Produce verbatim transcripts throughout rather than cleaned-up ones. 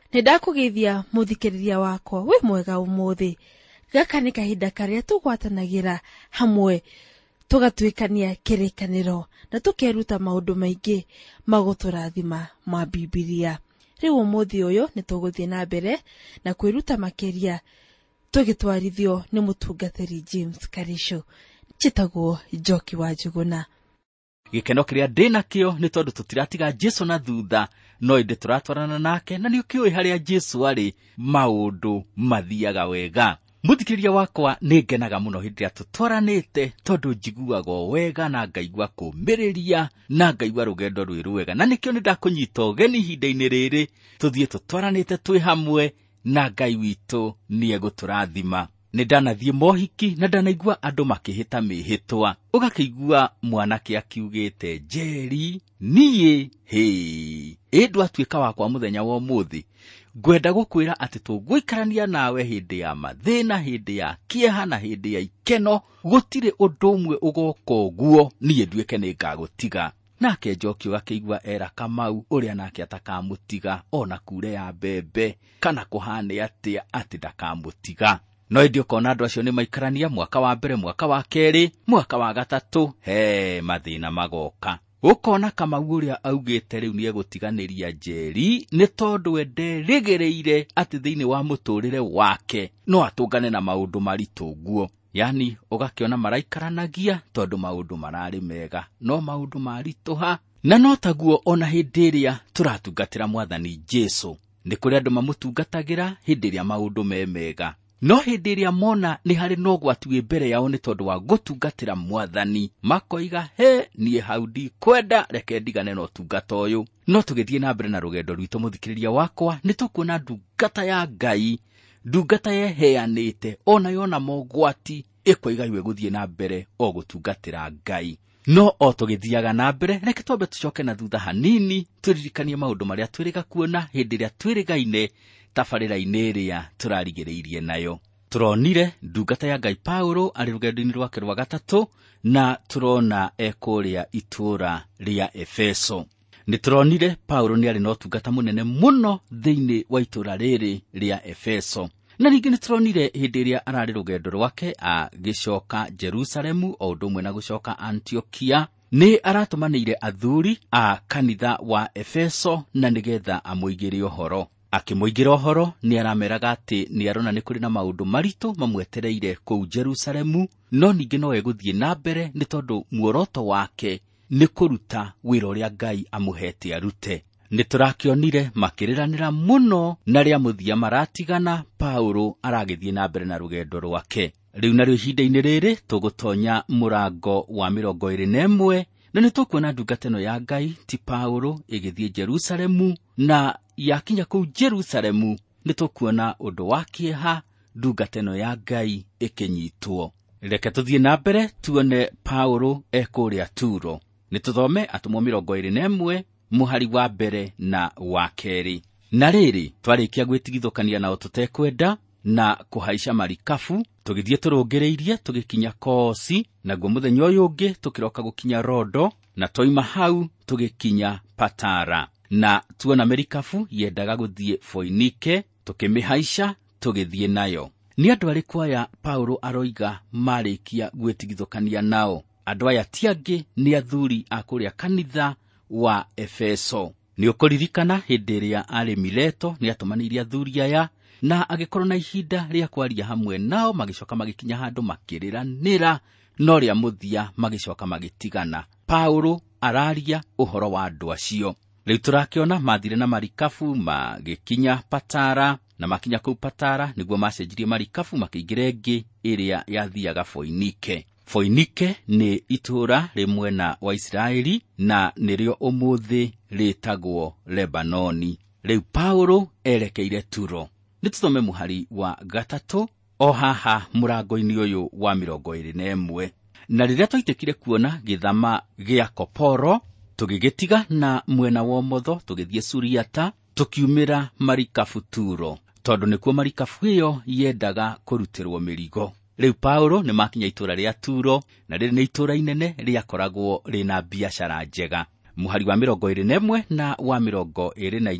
Nindakugithia muthikiriria wakwa we mwega umuthi. Gaka ni kahinda karia tugwatanagira hamwe tugatuikania kirikaniro na tukeruta maundu maingi maguturathima ma Biblia. Riu umuthi uyu nituguthie na mbere na kwiruta makiria tugitwarithio ni mutungatiri James Karisho. Chitagwo Njoki wa Njuguna. Gikeno kiria ndina kio ni tondu tutiratiga Jesu na thutha, no inde turatwarana nake na ni ukioi haria Jesu ari maundu mathiaga wega. Muthikiriria wakwa ni ngenaga muno hindi ya tutwaranite tondu njiguaga wega na ngaigua kumiriria na ngaigua rugendo rwiru wega, na nikio ni ndakunyita ugeni hinda-ini riri tuthie tutwaranite twi hamwe na Ngai witu ni eguturathima. Ni ndanathie mohiki na ndanaigua andu makihita mihitwa, ugakigua mwanake akiugite Njeri niye he endu atuika wakwa muthenya wa umuthi ngwenda gukwira ati tugwikarania nawe hindi ya mathina, hindi ya kieha na hindi ya ikeno. Gutire undu umwe ugoka uguo niye nduike ni ngagutiga. Nake Njoki akigua era Kamau uria nake atakamutiga ona kure ya mbembe kana kuhane atia ati ndakamutiga. No ndio kona andu acio ni maikarania mwaka wa mbere, mwaka wa keri, mwaka wa gatatu, he mathina magoka. Ukona Kamau uria augite riu ni egutiganiria Njeri ni tondu ende rigereire ati thiini wa muturire wake no atungane na maundu maritu guo. Yani ugakiona maraikaranagia tondu maundu marari mega, no maundu marituha. Na no taguo ona hindi iria turatungatira Mwathani Jesu ni kuri andu mamutungatagira hindi iria maundu me mega, no hindi iria mona ni hari no gwatu wi mbere yao ni tondu wa gutungatira Mwathani makoiga he nie haudi kwenda reke ndigane no tungata uyu. No tugithie na mbere na rugendo rwitu muthikiriria wakwa ni tukuona ndungata ya Ngai, ndungata yeheanite ona yona mogwati ikoiga iwe guthie na mbere o gutungatira Ngai. No o tugithiaga na mbere reke twambe tucoke na thutha hanini turirikanie maundu maria twiriga kuona hindi iria twirigaine tabarira-ini iria turarigiriirie nayo. Turonire ndungata ya Ngai Paulo ari rugendo-ini rwake rwa gatatu na turona ekuria itura ria Efeso. Ni turonire Paulo ni ari no tungata munene muno thiini wa itura riri ria Efeso. Na ringi ni turonire hindi iria arari rugendo rwake agicoka Jerusalemu o undu umwe na gucoka Antiokia ni aratumanire athuri a kanitha wa Efeso na nigetha amuigire uhoro. Akimuigira uhoro ni arameraga ati ni arona ni kuri na maundu maritu mamwetereire kuu Jerusalemu, no ningi no eguthie na mbere ni tondu muoroto wake ni kuruta wira uria Ngai amuhete arute. Ni turakionire makiriranira muno na ria muthia maratigana Paulo aragithie na mbere na rugendo rwake. Riu nario hinda-ini riri tugutonya murango wa mirongo iri na imwe na ni tukuona ndungata ino ya Ngai ti Paulo igithie Jerusalemu, na yakinya kuu Jerusalemu ni tukuona undu wa kieha ndungata ino ya Ngai ikinyitwo. Reke tuthie na mbere tuone Paulo ekuria Turo. Ni tuthome Atumwa mirongo iri na imwe muhari wa mbere na wa keri. Na riri twarikia gwitigithukania nao tutekwenda na kuhaisha marikafu tugithie turungireirie tugikinya Kosi, naguo muthenya uyu ungi tukiroka gukinya Rodo, na toima hau tugikinya Patara. Na tuona marikafu yendaga guthie Foinike, tukimihaisha tugithie nayo. Ni andu ariku aya Paulo aroiga marikia gwitigithukania nao. Andu aya tiangi ni athuri a kuria kanitha wa Efeso. Ni ukuririkana hindi iria ari Mileto ni atumaniria athuri aya na agikorwo na ihinda ria kwaria hamwe nao, magicoka magikinya handu makiriranira, no ria muthia magicoka magitigana. Paulo araria uhoro wa andu acio. Riu turakiona mathire na marikafu magikinya Patara, na makinya kuu Patara niguo macenjirie marikafu makingire ngi iria yathiaga Foinike. Foinike ni itura rimwe na wa Israeli na nirio umuthi ritagwo Lebanoni. Riu Paulo erekeire Turo. Nituthome muhari wa gatatu o haha murango-ini uyu wa mirongo iri na imwe. Na riria twaitikire kuona githama gia Koporo tugigitiga na mwena wa umotho tugithie Suriata, tukiumira marikafu Turo tondu nikuo marikafu iyo yendaga kurutirwo mirigo. Riu Paulo ni makinya itura ria Turo, na riri ni itura inene ria koragwo rina biashara njega. Muhari wa mirongo iri na imwe na wa mirongo iri na inya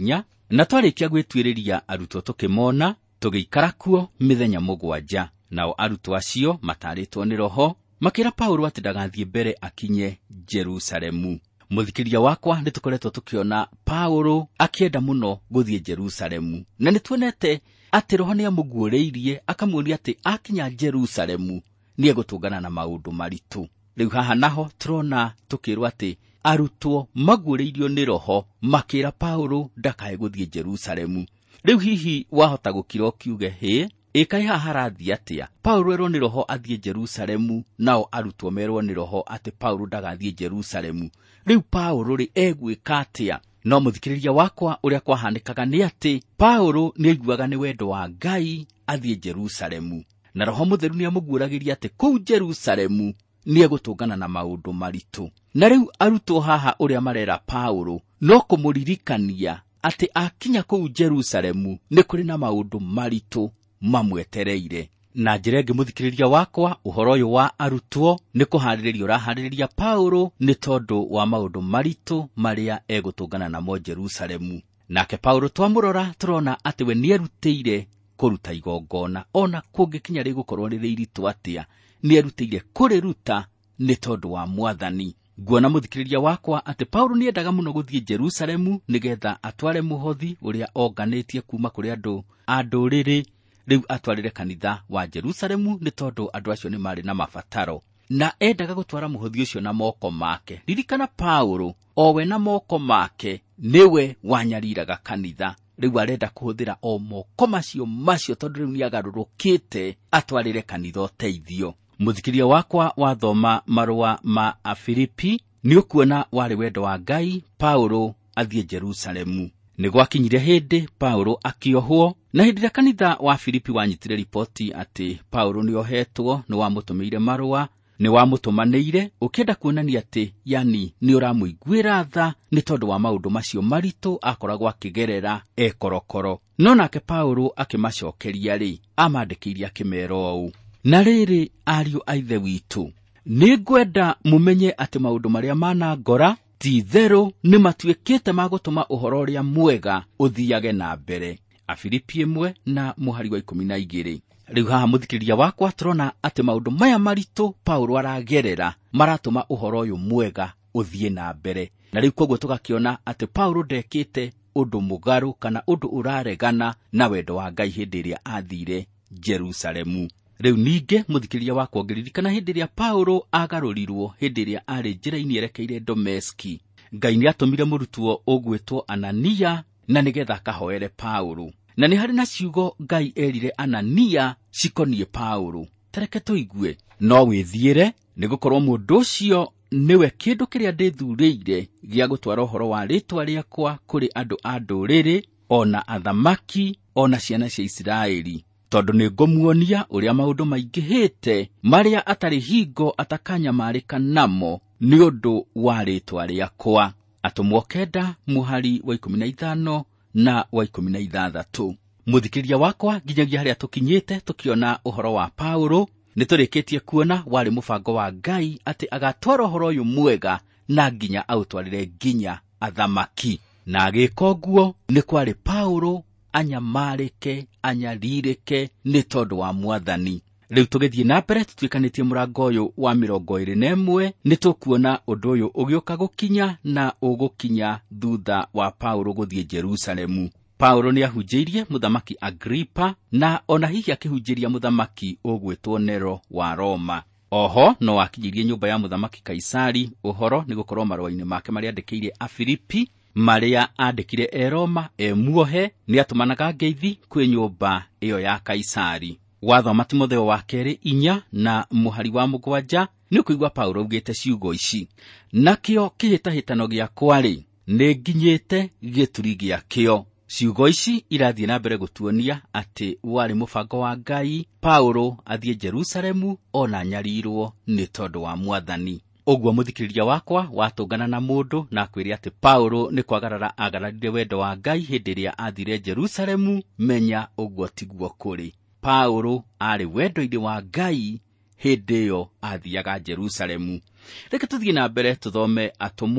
Na twarĩkia gwĩtuĩrĩria arutwo tũkĩmona, tũgĩikara kuo mĩthenya mũgwanja. Nao arutwo acio matarĩtwo nĩ Roho makĩra Paulo atĩ ndagathiĩ mbere akinye Jerusalemu. Mũthikĩria wakwa, nĩ tũkoretwo tũkĩona Paulo akĩenda mũno gũthiĩ Jerusalemu, na nĩ tuonete atĩ Roho nĩ amũguũrĩirie akamuonia atĩ akinya Jerusalemu nĩ egũtũngana na maũndũ maritũ. Rĩu haha naho tũrona tũkĩrwo atĩ arutwo maguũrĩirio nĩ Roho makĩra Paulo ndakae gũthiĩ Jerusalemu. Rĩu hihi wahota gũkira ũkiuge, hĩ ĩkaĩ haha harathiĩ atĩa? Paulo erwo nĩ Roho athiĩ Jerusalemu, nao arutwo merwo nĩ Roho atĩ Paulo ndagathiĩ Jerusalemu. Rĩu Paulo rĩ egwĩka atĩa? No mũthikĩrĩria wakwa, ũrĩa kwahanĩkaga nĩ atĩ Paulo nĩ aiguaga nĩ wendo wa Ngai athiĩ Jerusalemu, na Roho Mũtheru nĩ amũguũragĩria atĩ kũu Jerusalemu nĩ egũtũngana na maũndũ maritũ. Na rĩu arutwo haha ũrĩa marera Paulo no kũmũririkania atĩ akinya kũu Jerusalemu nĩ kũrĩ na maũndũ maritũ mamwetereire. Na njĩra ĩngĩ mũthikĩrĩria wakwa, ũhoro ũyũ wa arutwo nĩ kũharĩrĩria ũraharĩrĩria Paulo nĩ tondũ wa maũndũ maritũ marĩa egũtũngana namo Jerusalemu. Nake Paulo twamũrora tũrona atĩ we nĩ erutĩire kũruta igongona, ona kũngĩkinya rĩgũkorwo rĩrĩ iritũ atĩa, nĩ erutĩire kũrĩruta nĩ tondũ wa Mwathani. Nguona mũthikĩrĩria wakwa atĩ Paulo nĩ endaga mũno gũthiĩ Jerusalemu nĩgetha atware mũhothi ũrĩa onganĩtie kuma kũrĩ andũ a ndũrĩrĩ, rĩu atwarĩre kanitha wa Jerusalemu nĩ tondũ andũ acio nĩ marĩ na mabataro, na endaga gũtwara mũhothi ũcio na moko make. Ririkana Paulo o we na moko make nĩwe wanyariraga kanitha, rĩu arenda kũhũthĩra o moko macio macio tondũ rĩu nĩ agarũrũkĩte atwarĩre kanitha ũteithio. Mũthikĩria wakwa, wathoma marũa ma Afilipi nĩ ũkuona warĩ wendo wa Ngai Paulo athiĩ Jerusalemu. Nĩ gwakinyire hĩndĩ Paulo akĩohwo, na hĩndĩ ĩrĩa kanitha wa Filipi wanyitire ripoti atĩ Paulo nĩ ohetwo, nĩ wamũtũmĩire marũa, nĩ wamũtũmanĩire ũkĩenda kuonania atĩ yani nĩ ũramũiguĩra tha nĩ tondũ wa maũndũ macio maritũ akoragwo akĩgerera ekorokoro. No nake Paulo akĩmacokeria rĩ, amandĩkĩire akĩmeera ũũ: na rĩrĩ ariũ a Ithe witũ, nĩ ngwenda mũmenye atĩ maũndũ marĩa manangora ti therũ nĩ matuĩkĩte ma gũtũma ũhoro ũrĩa mwega ũthiage na mbere. Afilipi ĩmwe na mũhari wa ikũmi na igĩrĩ. Rĩu haha mũthikĩrĩria wakwa tũrona atĩ maũndũ maya maritũ Paulo aragerera maratũma ũhoro ũyũ mwega ũthiĩ na mbere. Na rĩu koguo tũgakĩona atĩ Paulo ndekĩte ũndũ mũgarũ kana ũndũ ũraregana na wendo wa Ngai hĩndĩ ĩrĩa athire Jerusalemu. Rĩu ningĩ mũthikĩrĩria wakwa ngĩririkana hĩndĩ ĩrĩa Paulo agarũrirwo hĩndĩ ĩrĩa arĩ njĩra-inĩ erekeire Dameski, Ngai nĩ atũmire mũrutwo ũgwĩtwo Anania na nĩgetha akahoere Paulo. Na nĩ harĩ na ciugo Ngai erire Anania cikoniĩ Paulo. Tareke tũigue. No wĩthiĩre nĩ gũkorwo mũndũ ũcio nĩwe kĩndũ kĩrĩa ndĩthuurĩire gĩa gũtwara ũhoro wa rĩĩtwa rĩakwa kũrĩ andũ a ndũrĩrĩ, ona athamaki, ona ciana cia Isiraeli, tondũ nĩ ngũmuonia ũrĩa maũndũ maingĩhĩte marĩa atarĩ hingo atakanyamarĩka namo nĩ ũndũ wa rĩĩtwa rĩakwa. Atũmwo kenda mũhari wa ikũmi na ithano na wa ikũmi na ithathatũ. Mũthikĩrĩria wakwa, nginyagia harĩa tũkinyĩte tũkiona ũhoro wa Paulo, nĩ tũrĩkĩtie kuona warĩ mũbango wa Ngai atĩ agatwara ũhoro ũyũ mwega na nginya aũtwarĩre nginya athamaki. Na agĩka ũguo nĩ kwarĩ Paulo anyamarĩke, anyarirĩke nĩ tondũ wa Mwathani. Rĩu tũgĩthiĩ na mbere tũtuĩkanĩtie mũrango ũyũ wa mĩrongo ĩrĩ na ĩmwe, nĩ tũkuona ũndũ ũyũ ũgĩũka gũkinya na ũgũkinya thutha wa Paulo gũthiĩ Jerusalemu. Paulo nĩ ahunjĩirie mũthamaki Agripa na ona hihi akĩhunjĩria mũthamaki ũgwĩtwo Nero wa Roma. Oho no akinyĩrie nyũmba ya mũthamaki Kaisari ũhoro nĩ gũkorwo marũa-inĩ make marĩa andĩkĩire Afilipi, marĩa andĩkire e Roma e muohe, nĩ atũmanaga ngeithi kwĩ nyũmba ĩyo ya Kaisari. Wathoma Timotheo wa kerĩ inya na mũhari wa mũgwanja nĩ ũkũigua Paulo augĩte ciugo ici: nakĩo kĩhĩtahĩtano gĩakwa rĩ, nĩ nginyĩte gĩturi gĩakĩo. Ciugo ici irathiĩ na mbere gũtuonia atĩ warĩ mũbango wa Ngai Paulo athiĩ Jerusalemu ona nyarirwo nĩ tondũ wa Mwathani. Ũguo mũthikĩrĩria wakwa, watũngana na mũndũ na kwĩrĩ atĩ Paulo nĩ kwagarara agararire wendo wa Ngai hĩndĩ ĩrĩa athire Jerusalemu, menya ũguo tiguo kũrĩ. Paulo arĩ wendo-inĩ wa Ngai hĩndĩ ĩyo athiaga Jerusalemu. Reke tũthiĩ na mbere tũthome Atũmwo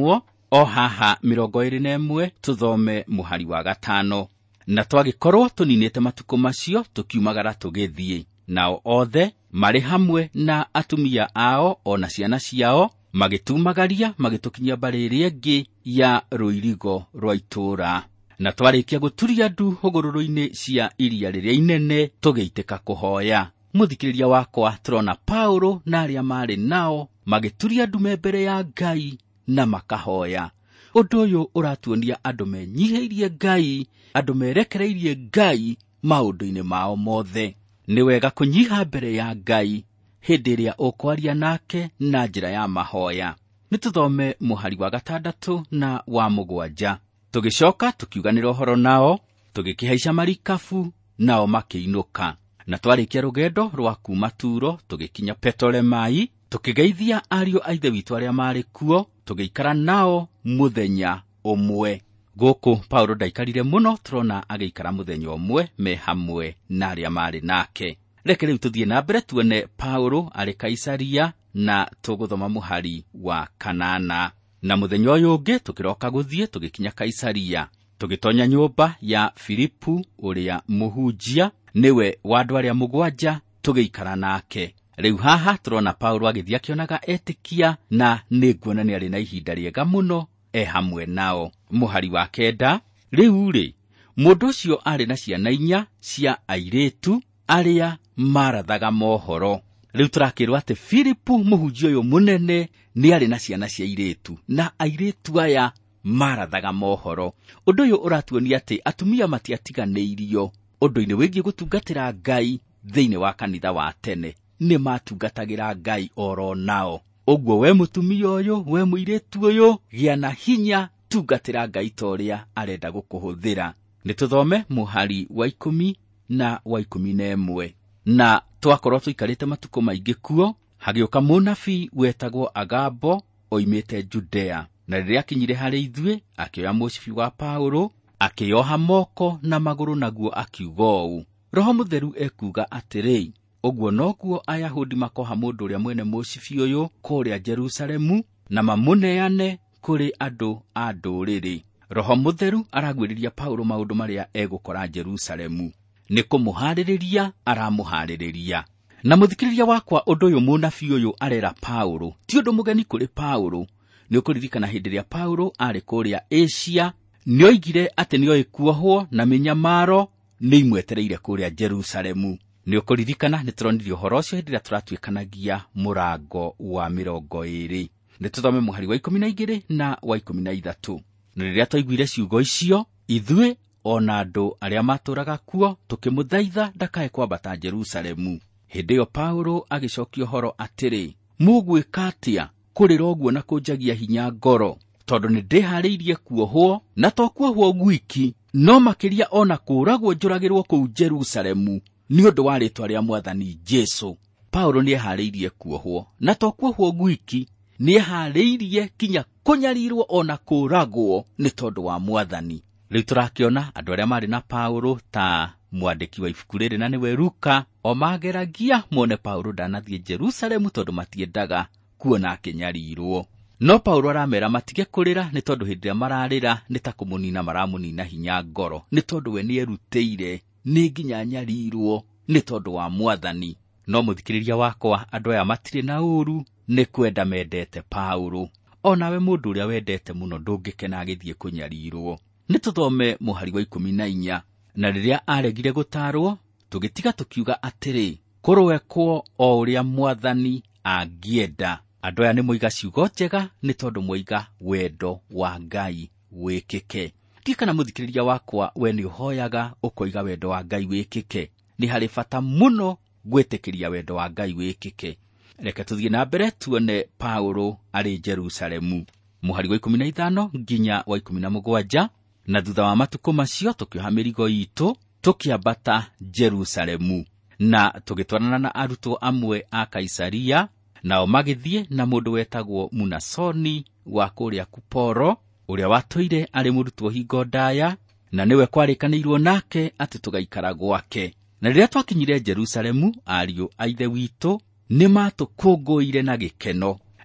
O haha mirongo ĩrĩ na ĩmwe tuthome muhari wa gatano. Na twagikorwo tuninite matuko macio tukiumagara tugithie, nao othe marĩ hamwe na atumia ao ona ciana ciao magitumagaria magitukinyia mbari ĩrĩa ĩngĩ ya rũirigo rwa itũra. Na twarĩkia guturia ndu hũgũrũrũ-inĩ cia iria rĩrĩa inene tũgĩitĩka kuhoya. Muthikĩrĩria wakwa, turona Paulo na arĩa marĩ nao magituria ndu mbere ya Ngai na makahoya. Ũndũ ũyũ ũratuonia andũ menyihĩirie Ngai, andũ merekereirie Ngai maũndũ-inĩ mao mothe. Nĩ wega kũnyiha mbere ya Ngai hĩndĩ ĩrĩa ũkwaria nake na njĩra ya mahoya. Nĩtũthome muhari wa gatandatũ na wa mũgwanja. Tũgĩcoka tukiuganĩra ũhoro nao, tũgĩkĩhaica marikabu nao makĩinũka. Na twarĩkia rũgendo rwa kuma Turo tũgĩkinya Ptolemai, tũkĩgeithia ariũ a ithe witũ arĩa marĩ kuo, tũgĩikara nao muthenya ũmwe. Gũkũ Paulo ndaikarire muno, turona agĩikara muthenya ũmwe me hamwe na arĩa marĩ nake. Reke rĩu tũthiĩ na mbere tuone Paulo arĩ Kaisaria na tũgũthoma muhari wa kanana. Na muthenya ũyũ ũngĩ tũkĩroka gũthiĩ tũgĩkinya Kaisaria, tũgĩtonya nyũmba ya Filipu ũrĩa mũhunjia, niwe wa andũ arĩa mũgwanja, tũgĩikara nake. Rĩu haha turona Paulo agĩthiĩ akĩonaga etĩkia na nĩnguona nĩ arĩ na ihinda rĩega mũno e hamwe nao. Muhari wa kenda. Rĩu rĩ, mũndũ ũcio arĩ na ciana inya cia airĩtu arĩa marathaga mohoro. Rĩu tũrakĩrwo atĩ Filipu mũhunjia ũyũ mũnene nĩ arĩ na ciana cia airĩtu, na airĩtu aya marathaga mohoro. Ũndũ ũyũ ũratuonia atĩ atumia matiatiganĩirio ũndũ-inĩ wĩgiĩ gũtungatĩra Ngai thĩinĩ wa kanitha wa tene. Nĩ matungatagĩra Ngai oro nao. Ũguo we mũtumia ũyũ, we mũirĩtu ũyũ, gĩa na hinya, tungatĩra Ngai ta ũrĩa arenda gũkũhũthĩra. Nĩtũthome muhari wa ikũmi na wa ikũmi na ĩmwe. Na twakorwo tũikarĩte matukũ maingĩ kuo, hagĩũka mũnabii wetagwo Agabo oimĩte Judea. Na rĩrĩa akinyire harĩ ithuĩ, akĩoya mũcibi wa Paulo, akĩoha moko na magũrũ, naguo akiuga ũũ: Roho Mũtheru ekuga atĩrĩ, ũguo noguo Ayahudi makoha mũndũ ũrĩa mwene mũcibi ũyũ kũrĩa Jerusalemu, na mamũneane kũrĩ andũ a ndũrĩrĩ. Roho Mũtheru aragwĩrĩria Paulo maũndũ marĩa egũkora Jerusalemu. Nĩ kũmũharĩrĩria aramũharĩrĩria. Na mũthikĩrĩria wakwa, ũndũ ũyũ mũnabii ũyũ arera Paulo ti ũndũ mũgeni kũrĩ Paulo. Nĩ ũkũririkana hĩndĩ ĩrĩa Paulo arĩ kũrĩa Asia, nĩoigire atĩ nĩoĩ kuohwo na mĩnyamaro nĩ imwetereire kũrĩa Jerusalemu. Nĩ ũkũririkana nĩtũronirie ũhoro ũcio hĩndĩ ĩrĩa tũratuĩkanagia mũrango wa mĩrongo ĩĩrĩ. Nĩtũthome muhari wa ikũmi na igĩrĩ na wa ikũmi na ithatũ. Na rĩrĩa twaiguire ciugo icio, ithuĩ ona andũ arĩa matũraga kuo tũkĩmũthaitha ndakae kwambata Jerusalemu. Hĩndĩ ĩyo Paulo agĩcokia ũhoro atĩrĩ, mũgwĩka atĩa kũrĩra ũguo na kũnjagia hinya ngoro, tondũ nĩ ndĩharĩirie kuohwo, na to kuohwo gwiki, no makĩria ona kũũragwo njũragĩrwo kũu Jerusalemu nĩ ũndũ wa rĩĩtwa rĩa Mwathani Jesũ. Paulo nĩ eharĩirie kuohwo, na to kuohwo gwiki, nĩ eharĩirie kinya kũnyarirwo ona kũũragwo nĩ tondũ wa Mwathani. Rĩu tũrakĩona andũ arĩa marĩ na Paulo ta mwandĩki wa ibuku rĩrĩ na nĩwe Luka, o mageragia mone Paulo ndanathiĩ Jerusalemu tondũ matiendaga kuona akĩnyarirwo. No Paulo aramera matige kũrĩra, nĩ tondũ hĩndĩ ĩrĩa mararĩra nĩ ta kũmũnina maramũnina hinya ngoro, nĩ tondũ we nĩ erutĩire nĩ nginya nyarirwo nĩ tondũ wa Mwathani. No mũthikĩrĩria wakwa, andũ aya matirĩ na ũũru, nĩ kwenda mendete Paulo. O nawe mũndũ ũrĩa wendete mũno ndũngĩkena agĩthiĩ kũnyarirwo. Nĩtũthome muhari wa ikũmi na inya. Na rĩrĩa aregire gũtaarwo, tũgĩtiga tũkiuga atĩrĩ, kũrowekwo o ũrĩa Mwathani angĩenda. Andũ aya nĩ moiga ciugo njega nĩ tondũ moiga wendo wa Ngai wĩkĩke. Ti kana mũthikĩrĩria wakwa, we nĩ ũhoyaga ũkoiga wendo wa Ngai wĩkĩke. Nĩ harĩ bata mũno gwĩtĩkĩria wendo wa Ngai wĩkĩke. Reke tũthiĩ na mbere tuone Paulo arĩ Jerusalemu. Muhari wa ikũmi na ithano nginya wa ikũmi na mũgwanja. Na thutha wa matukũ macio tũkĩoha mĩrigo itũ tũkĩambata Jerusalemu, na tũgĩtwarana na arutwo amwe a Kaisaria, nao magĩthiĩ na mũndũ wetagwo Munasoni wa kũrĩa Kuporo, ũrĩa watũire arĩ mũrutwo hingo ndaya, na nĩwe kwarĩkanĩirwo nake atĩ tũgaikara gwake. Na rĩrĩa twakinyire Jerusalemu, ariũ a ithe witũ nĩ matũkũngũĩire na gĩkeno.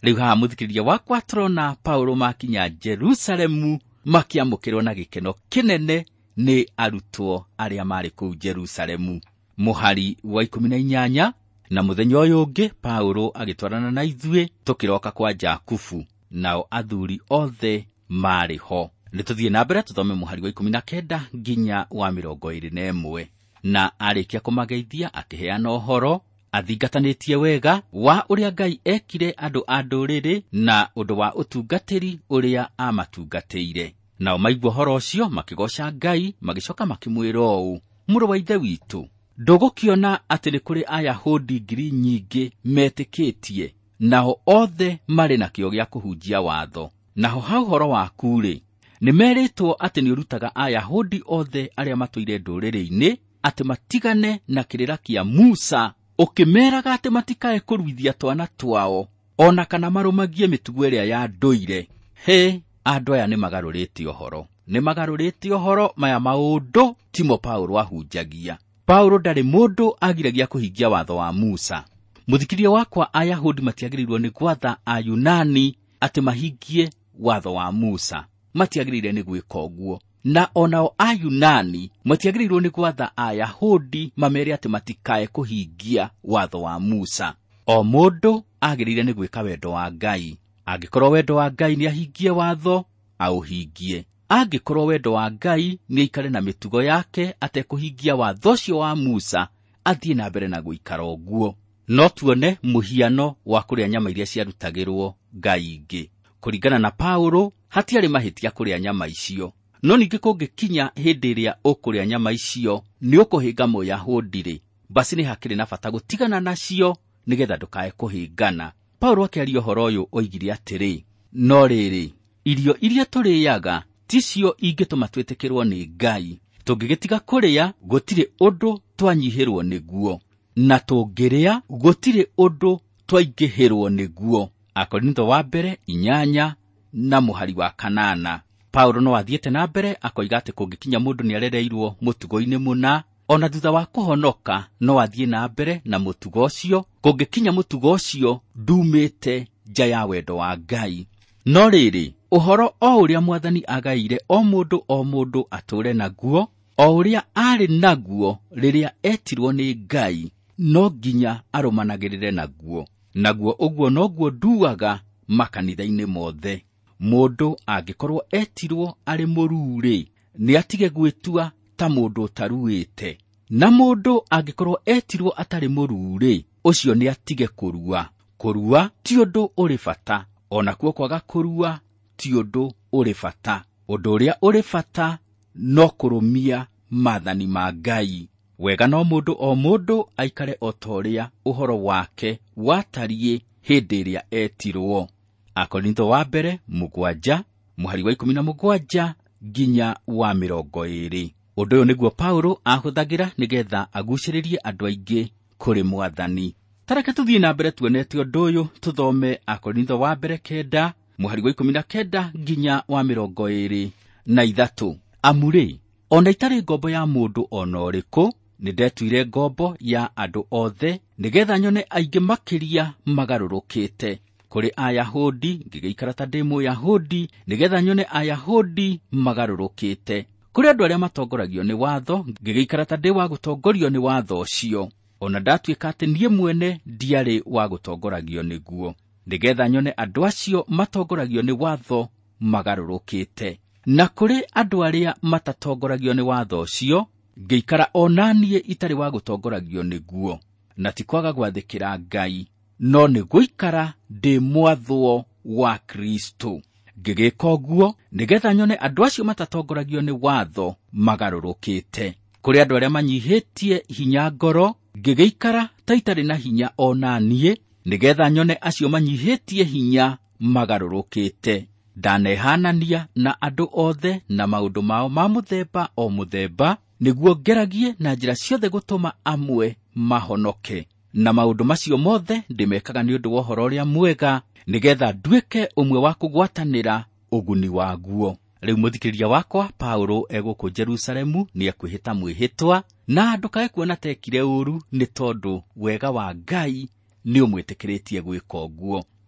Riu haha muthikiriria wakwa turona Paulo makinya Jerusalemu makiamukirwo na gikeno kinene ni arutwo aria mari kuu Jerusalemu. Muhari wa ikumi na inyanya na muthenya uyu ungi Paulo agitwarana na ithue tukiroka kwa Jakubu, nao athuri othe mari ho. Nituthie na mbere tuthome muhari wa ikumi na kenda nginya wa mirongo iri na imwe. Na arikia kumageithia akiheana uhoro athingatanitie wega wa uria Ngai ekire andu a nduriri na undu wa utungatiri uria amatungateire. Nao maigua horo ucio makigoca Ngai magicoka makimwira uu: Muru wa ithe witu, ndugukiona ati ni kuri Ayahudi ngiri nyingi metikitie, naho othe mari na kio gia kuhunjia watho. Naho hau horo waku ri nimeritwo ati ni urutaga Ayahudi othe aria matuire nduriri-ini ati matigane na kirira kia Musa, ukimeraga ati matikae kuruithia twana twao ona kana marumagie mitugo iria ya nduire. He, andu aya ni magarurite ohoro, ni magarurite ohoro maya maundu timo Paulo ahunjagia. Paulo ndari mundu agiragia kuhingia watho wa Musa. Muthikiriria wakwa, Ayahudi matiagirirwo ni gwatha Ayunani ati mahingie watho wa Musa, matiagirire ni gwika uguo. Na onao Ayunani matiagirĩirwo ni gwatha Ayahudi mamere ati matikae kuhingia watho wa Musa. O mundu agirire ni gwika wendo wa Ngai. Angikorwo wendo wa Ngai ni ahingie watho, auhingie. Angikorwo wendo wa Ngai ni aikare na mitugo yake atekuhingia watho ucio wa Musa, athie na mbere na guikara uguo. No tuone muhiano wa kuria nyama iria ciarutagirwo Ngai ingi. Kuringana na Paulo, hatiari mahitia kuria nyama icio. No ningi kungikinya hindi iria ukuria nyama icio ni ukuhinga Muyahudi-ri, basi ni hakiri na bata gutigana nacio nigetha ndukae kuhingana. Paulo akiaria horo uyu oigire atiri: no riri, irio iria turiyaga ticio ingituma twitikirwo ni Ngai. Tungigitiga kuria gutire undu twanyihirwo niguo, na tungiria gutire undu twaingihirwo niguo. Akorintho wa mbere inyanya na muhari wa kanana. Paulo no athiete na mbere akoiga ati kungikinya mundu ni arereirwo mutugo-ini muna, ona thutha wa kuhonoka no athie na mbere na mutugo ucio, kungikinya mutugo ucio ndumite nja ya wendo wa Ngai. No riri, uhoro o uria Mwathani agaire o mundu o mundu ature naguo, o uria ari naguo riria etirwo ni Ngai, no nginya arumanagirire naguo. Naguo uguo noguo nduaga makanitha-ini mothe. Mundu angikorwo etirwo ari mururi, ni atige gwitua ta mundu utaruite. Na mundu angikorwo etirwo atari mururi, ucio ni atige kurua. Kurua ti undu uri bata, ona kuo kwaga kurua ti undu uri bata. Undu uria uri bata no kurumia maathani ma Ngai. Wega no mundu o mundu aikare otoria uhoro wake watarie hindi iria etirwo. Akorintho wa mbere mugwanja muhari wa ikumi na mugwanja nginya wa mirongo iri. Undu uyu niguo Paulo ahuthagira nigetha aguciririe andu aingi kuri Mwathani. Tareke tuthie na mbere tuonete undu uyu, tuthome Akorintho wa mbere kenda muhari wa ikumi na kenda nginya wa mirongo iri na ithatu. Amuri, ona itari ngombo ya mundu ona uriku, nindetuire ngombo ya andu othe nigetha nyone aingi makiria magarurukite. Kuri Ayahudi ngigeikara ta ndi Muyahudi nigetha nyone Ayahudi magarurukite. Kuri andu aria matongoragio ni watho ngigeikara ta ndi wa gutongorio ni watho ucio, ona ndatuika ati nie mwene ndiari wa gutongoragio niguo, nigetha nyone andu acio matongoragio ni watho magarurukite. Na kuri andu aria matatongoragio ni watho ucio ngiikara onanie itari wa gutongoragio niguo, na tikwaga gwathikira Ngai, no ni guikara ndi mwathwo wa Kristo. Ngigika uguo nigetha nyone andu acio matatongoragio ni watho magarurukite. Kuri andu aria manyihitie hinya ngoro ngigeikara ta itari na hinya onanie, nigetha nyone acio manyihitie hinya magarurukite. Ndanehanania na andu othe na maundu mao ma muthemba o muthemba, niguo ngeragie na njira ciothe gutuma amwe mahonoke. Na maundu macio mothe ndimekaga ni undu wa uhoro uria mwega, nigetha nduike umwe wa kugwatanira uguni waguo. Riu muthikiriria wakwa, Paulo eguku Jerusalemu ni akwihita mwihitwa, na ndukae kuona tekire uru ni tondu wega wa Ngai ni umwitikiritie gwika uguo.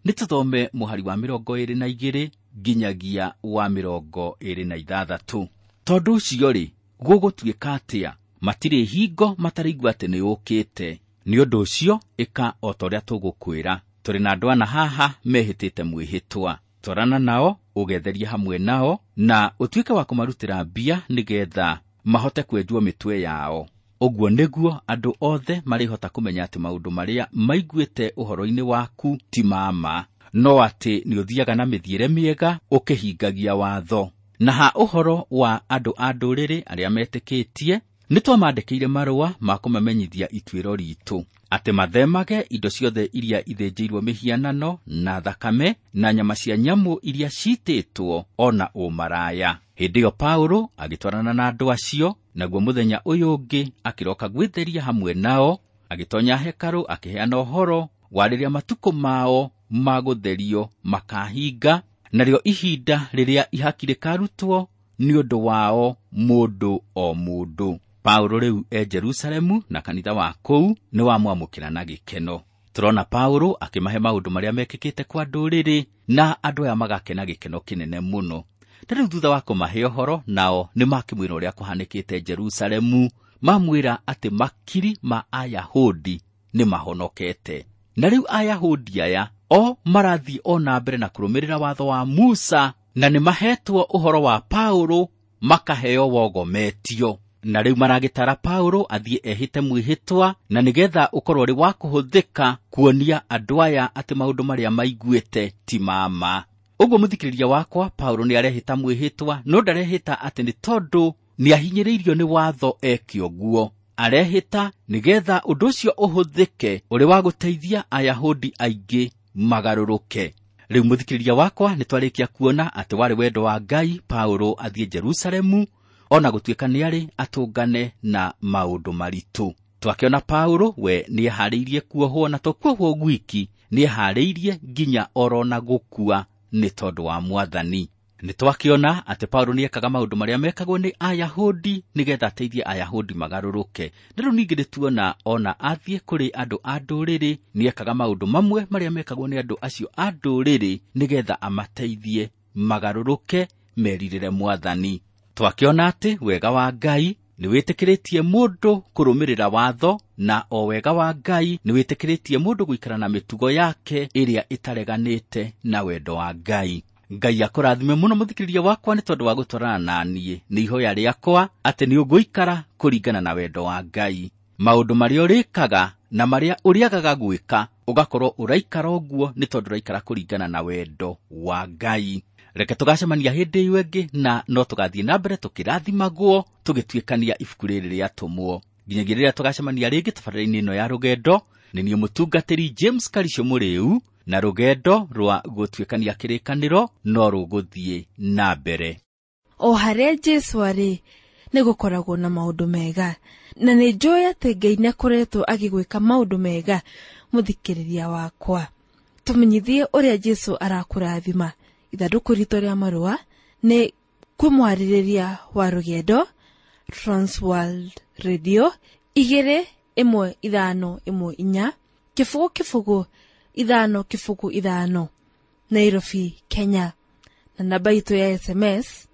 nituthome muhari wa mirongo iri na igiri nginyagia wa mirongo iri na ithathatu. Tondu ucio ri gugutuika atia matire hingo mataraigua ati ni ukite, ni undu ucio ika o toria tugukwira. Turi na andu ana haha mehitite mwihitwa, torana nao ugetheria hamwe nao na utuike wa kumarutira mbia nigetha mahote kwenjwo mitwe yao. Oguo niguo andu othe marihota kumenya ati maundu maria maiguite uhoro-ini waku ti mama, no ati ni uthiaga na mithiire miega ukihingagia watho. Na ha uhoro wa andu a nduriri aria metikitie nitwamandikire marua ma kumamenyithia itwiro ritu ati mathemage indo ciothe iria ithenjeirwo mihianano na thakame na nyama cia nyamu iria cititwo ona umaraya. Hindi yo Paulo agitwarana na andu acio, naguo muthenya uyu ungi akiroka gwitheria hamwe nao, agitonya hekaru akiheana uhoro wa riria matuko mao magutherio makahinga, naryo ihinda riria ihakire karutwo ni undu wao mundu o mundu. Paulo riu e Jerusalemu na kanitha wa kou ni wamwamukira na gikeno. Turona Paulo akimahe maundu maria mekikite kwa nduriri na andu aya magakena gikeno kinene muno. Riu thutha wa kumahe uhoro, nao ni makimwira uria kuhanikite Jerusalemu, mamwira ati makiri ma Ayahudi ni mahonokete. Na riu Ayahudi aya o marathi ona mbere na kurumirira watho wa Musa, na ni mahetwo uhoro wa Paulo makaheo wogometio. Na riu maragitara Paulo athie ehite mwihitwa, na nigetha ukorwo ri wa kuhuthika kuonia andu aya ati maundu maria maiguite ti mama. Uguo muthikiriria wakwa, Paulo ni arehita mwihitwa, no ndarehita ati ni tondu ni ahinyiriirio ni watho eki oguo. Arehita nigetha undu ucio uhuthike uri wa guteithia Ayahudi aingi magaruruke. Riu muthikiriria wakwa, nitwarikia kuona ati wari wendo wa Ngai Paulo athie Jerusalemu, ona gutuika ni ari atungane na maundu maritu. Twakiona Paulo we ni ehariirie kuohwo, na to kuohwo gwiki, ni ehariirie nginya orona gukua ni tondu wa Mwathani. Nitwakiona ati Paulo ni ekaga maundu maria mekagwo ni Ayahudi nigetha ateithie Ayahudi magaruruke. Riu ningi nituona ona athie kuri andu a nduriri ni ekaga maundu mamwe maria mekagwo ni andu acio a nduriri nigetha amateithie magaruruke meririre Mwathani. Twakiona ati wega wa Ngai ni witikiritie mundu kurumirira watho, na o wega wa Ngai ni witikiritie mundu guikara na mitugo yake iria itareganite na wendo wa Ngai. Ngai akurathime muno muthikiriria wakwa ni tondu wa gutwarana nanie. Ni ihoya riakwa ati ni uguikara kuringana na wendo wa Ngai. Maundu maria urikaga na maria uriagaga gwika ugakorwo uraikara uguo ni tondu uraikara kuringana na wendo wa Ngai. Reke tugacemania hindi iyo ingi, na no tugathie na mbere tukirathimagwo tugituikania ibuku riri ria tumwo. Nginyagia riria tugacemania ringi tabarĩra-inĩ ino ya rugendo, ni niĩ mutungatĩri James Karicio Muriu, na rugendo rwa gutuikania kirikaniro no ruguthie na mbere. O haria Jesu ari ni gukoragwo na maundu mega, na ni njui ati Ngai ni akoretwo agigwika maundu mega. Muthikiriria wakwa, tumenyithie uria Jesu arakurathima. Ithanduku rito ria marua ni kumwaririria wa rugendo, Transworld Radio, igire imwe ithano imwe inya, kifugu kifugu ithano kifugu ithano, Nairobi, Kenya. Na namba itu ya S M S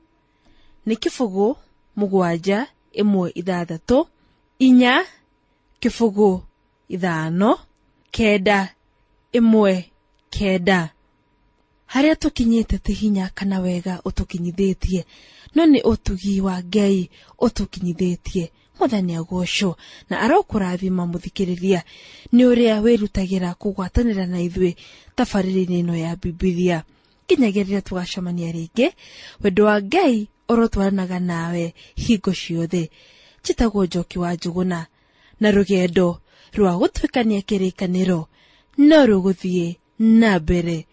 ni kifugu mugwanja imwe ithathatu inya kifugu ithano kenda imwe kenda. Haria tukinyite tihinya kana wega utukinyithitie, no ni utugi wa Ngai utukinyithitie. Muthani agosho na arokurathima muthikiriria ni uria wirutagira kugwatanira na ithui tabarĩra-inĩ ino ya Biblia. Kinyagerera tugacemania ringi, wendo wa Ngai orotwaranaga nawe hingo ciothe. Chitagwo Njoki wa Njuguna, na rugendo rwa gutuikania kirikaniro no ruguthie na mbere.